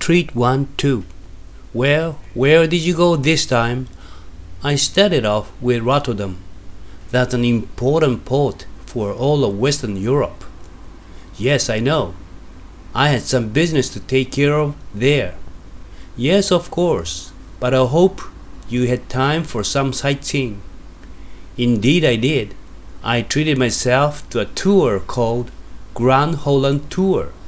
treat one too. Well, where did you go this time? I started off with Rotterdam. That's an important port for all of Western Europe. Yes, I know. I had some business to take care of there. Yes, of course, but I hope you had time for some sightseeing. Indeed I did. I treated myself to a tour called Grand Holland Tour.